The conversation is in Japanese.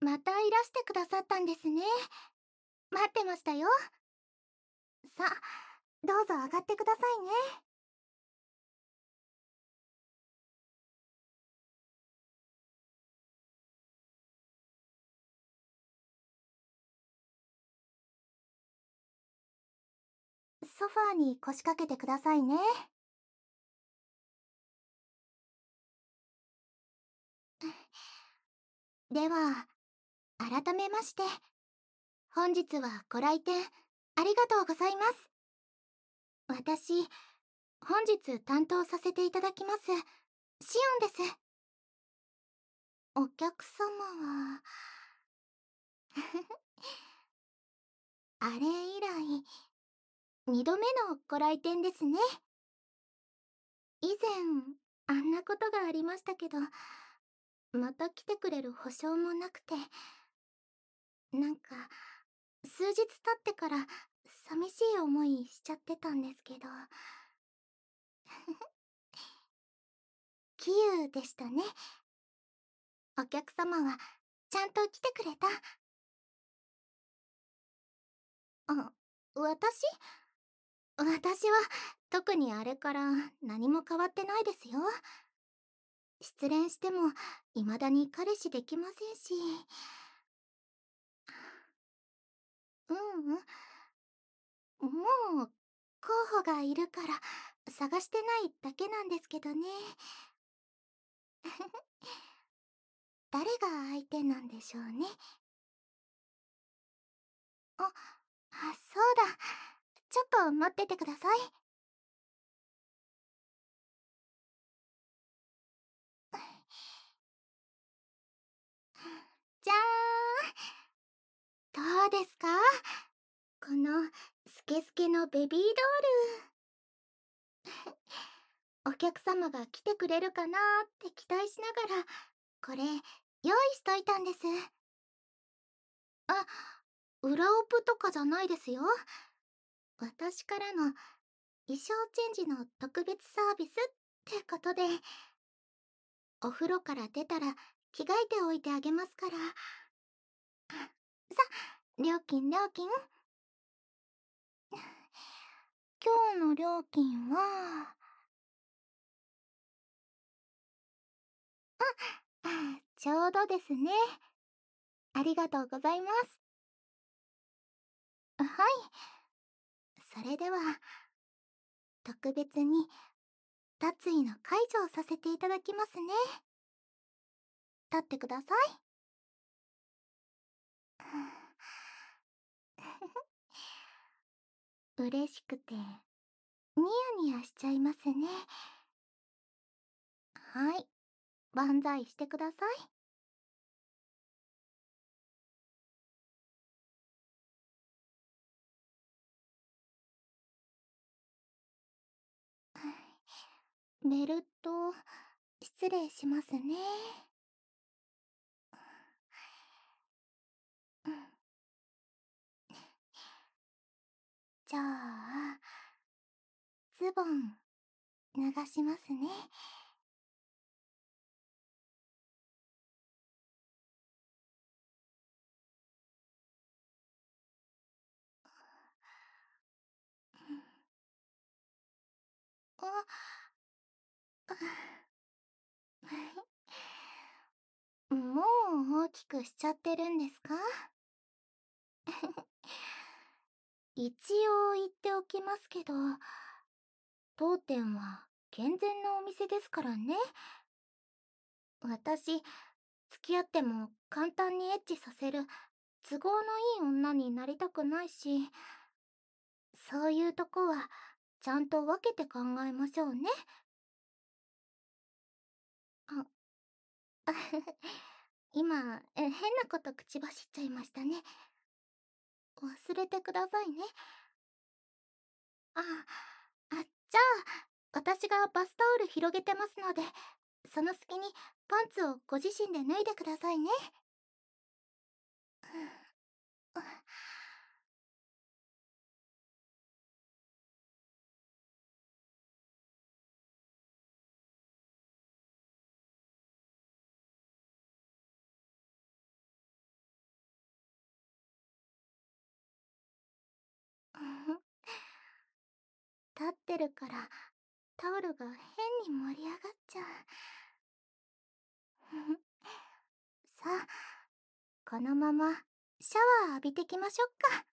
またいらしてくださったんですね。待ってましたよ。さあ、どうぞ上がってくださいね。ソファーに腰掛けてくださいね。では、改めまして、本日はご来店ありがとうございます。私、本日担当させていただきます、シオンです。お客様は、あれ以来、二度目のご来店ですね。以前、あんなことがありましたけど、また来てくれる保証もなくて、なんか、数日経ってから寂しい思いしちゃってたんですけど、キユでしたね。お客様はちゃんと来てくれた。あ、私は特にあれから何も変わってないですよ。失恋しても未だに彼氏できませんし。うん、もう候補がいるから探してないだけなんですけどね。誰が相手なんでしょうね。そうだ。ちょっと待っててください。じゃーん。どうですか、このスケスケのベビードール。お客様が来てくれるかなーって期待しながら、これ、用意しといたんです。あ、裏オプとかじゃないですよ。私からの衣装チェンジの特別サービスってことで、お風呂から出たら着替えておいてあげますから。さ、料金。今日の料金は、ちょうどですね。ありがとうございます。はい。それでは、特別に、脱衣の解除をさせていただきますね。立ってください。嬉しくて、ニヤニヤしちゃいますね。はい。万歳してください。ベルト、失礼しますね。じゃあ、ズボン、脱がしますね。あ、もう大きくしちゃってるんですか？一応言っておきますけど、当店は健全なお店ですからね。私、付き合っても簡単にエッチさせる都合のいい女になりたくないし、そういうとこはちゃんと分けて考えましょうね。あ、今、変なこと口走っちゃいましたね。忘れてくださいね。じゃあ、私がバスタオル広げてますので、その隙にパンツをご自身で脱いでくださいね。 立ってるからタオルが変に盛り上がっちゃう。さあ、このままシャワー浴びてきましょっか。